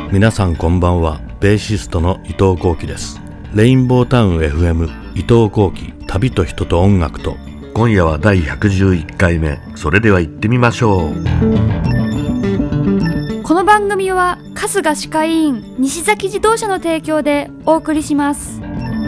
皆さんこんばんは。ベーシストの伊藤幸喜です。レインボータウン FM 伊藤幸喜、旅と人と音楽と。 今夜は第111回目。それでは行ってみましょう。 この番組は春日歯科医院西崎自動車の提供でお送りします。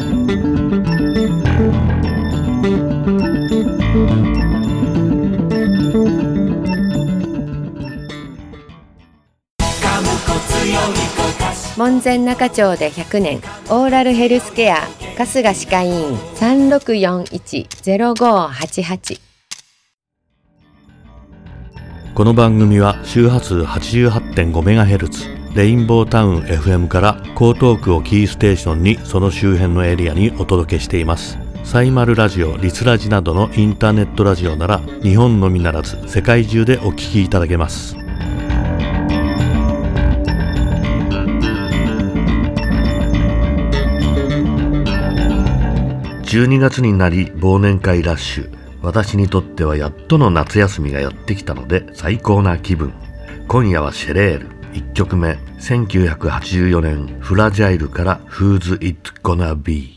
門前仲町で100年オーラルヘルスケア春日歯科医院 3641-0588。 この番組は周波数 88.5MHz レインボータウン FM から江東区をキーステーションにその周辺のエリアにお届けしています。サイマルラジオ、リスラジなどのインターネットラジオなら日本のみならず世界中でお聞きいただけます。 12月になり忘年会ラッシュ。私にとってはやっとの夏休みがやってきたので最高な気分。今夜はシェレール。1曲目、1984年フラジャイルから Who's It Gonna Be。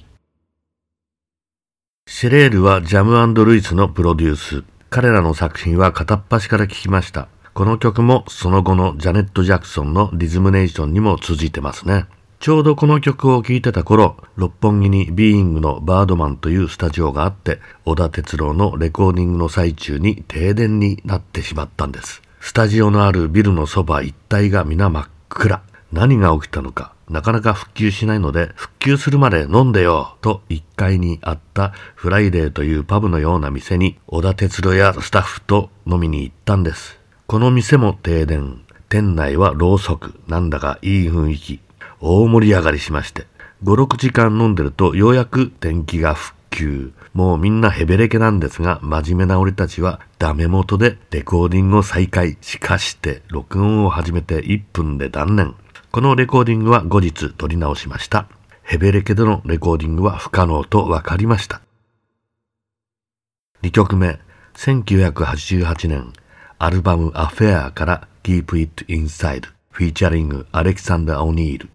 シェレールはジャム&ルイスのプロデュース。彼らの作品は片っ端から聴きました。この曲もその後のジャネット・ジャクソンのリズムネーションにも通じてますね。ちょうどこの曲を聴いてた頃、六本木にビーイングのバードマンというスタジオがあって、小田哲郎のレコーディングの最中に停電になってしまったんです。スタジオのあるビルのそば一帯が皆真っ暗。何が起きたのか、なかなか復旧しないので、復旧するまで飲んでよと1階にあったフライデーというパブのような店に小田哲郎やスタッフと飲みに行ったんです。この店も停電。店内はろうそく。なんだかいい雰囲気。大盛り上がりしまして、5、6時間飲んでるとようやく電気が復旧。もうみんなヘベレケなんですが、真面目な俺たちはダメ元でレコーディングを再開。しかして録音を始めて1分で断念。このレコーディングは後日撮り直しました。ヘベレケでのレコーディングは不可能と分かりました。2曲目、1988年アルバムアフェアから Keep It Inside フィーチャリングアレキサンダー・オニール。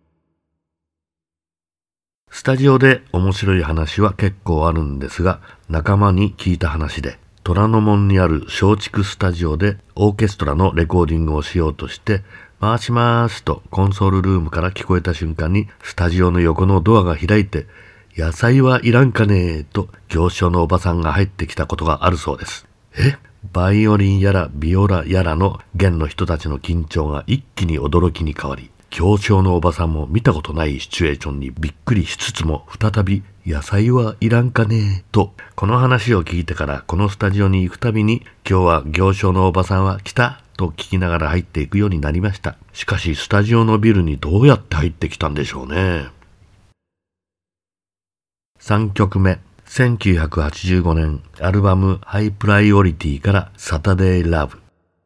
スタジオで面白い話は結構あるんですが、仲間に聞いた話で、虎ノ門にある松竹スタジオでオーケストラのレコーディングをしようとして、回しますとコンソールルームから聞こえた瞬間に、スタジオの横のドアが開いて、野菜はいらんかねと行商のおばさんが入ってきたことがあるそうです。バイオリンやらビオラやらの弦の人たちの緊張が一気に驚きに変わり、行商のおばさんも見たことないシチュエーションにびっくりしつつも再び野菜はいらんかねと、この話を聞いてからこのスタジオに行くたびに今日は行商のおばさんは来たと聞きながら入っていくようになりました。しかしスタジオのビルにどうやって入ってきたんでしょうね。3曲目、1985年アルバムハイプライオリティからサタデーラブ。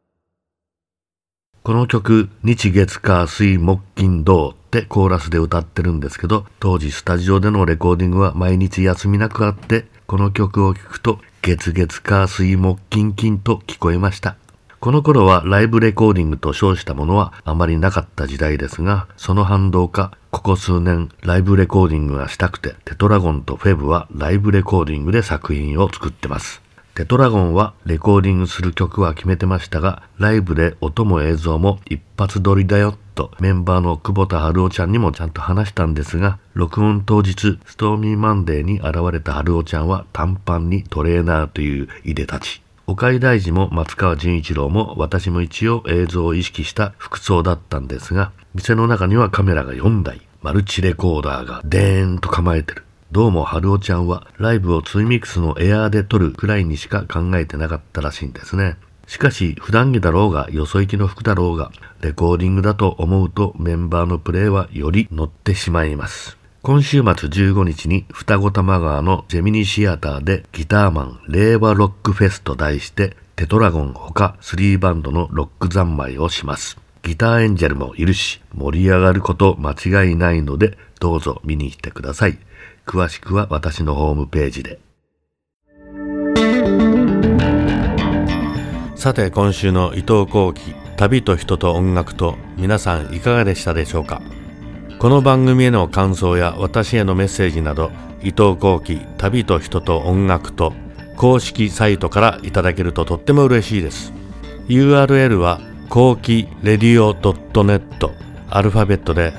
この曲、日月火水木金土ってコーラスで歌ってるんですけど、当時スタジオでのレコーディングは毎日休みなくあって、この曲を聴くと月月火水木金金と聞こえました。この頃はライブレコーディングと称したものはあまりなかった時代ですが、その反動か、ここ数年ライブレコーディングがしたくて、テトラゴンとフェブはライブレコーディングで作品を作ってます。テトラゴンはレコーディングする曲は決めてましたが、ライブで音も映像も一発撮りだよとメンバーの久保田春夫ちゃんにもちゃんと話したんですが、録音当日ストーミーマンデーに現れた春夫ちゃんは短パンにトレーナーといういでたち。岡井大二も松川仁一郎も私も一応映像を意識した服装だったんですが、店の中にはカメラが4台、マルチレコーダーがデーンと構えてる。どうも春夫ちゃんはライブをツイミックスのエアーで撮るくらいにしか考えてなかったらしいんですね。しかし普段着だろうがよそ行きの服だろうがレコーディングだと思うとメンバーのプレーはより乗ってしまいます。今週末15日に双子玉川のジェミニシアターでギターマン令和ロックフェスと題してテトラゴンほか3バンドのロック三昧をします。ギターエンジェルもいるし盛り上がること間違いないのでどうぞ見に来てください。詳しくは私のホームページで。 さて今週の伊藤幸喜旅と人と音楽と、皆さんいかがでしたでしょうか。この番組への感想や私へのメッセージなど、伊藤幸喜旅と人と音楽と公式サイトからいただけるととっても嬉しいです。 URL は幸喜レディオ .net、 アルファベットで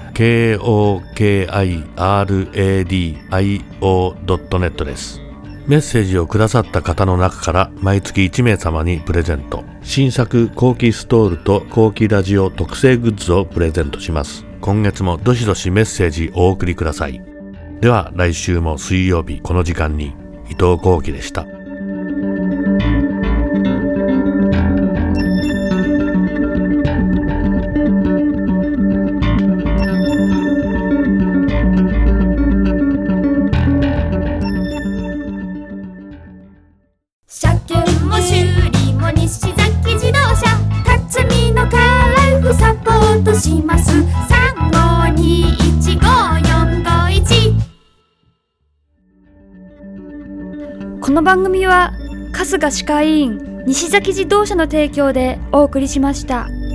KOKIRADIO.net です。メッセージをくださった方の中から毎月1名様にプレゼント、新作幸喜ストールと幸喜ラジオ特製グッズをプレゼントします。今月もどしどしメッセージお送りください。では来週も水曜日この時間に、伊藤幸喜でした。 車検も修理も西崎自動車、辰巳のカラフサポートします。35215451。この番組は春日歯科医院西崎自動車の提供でお送りしました。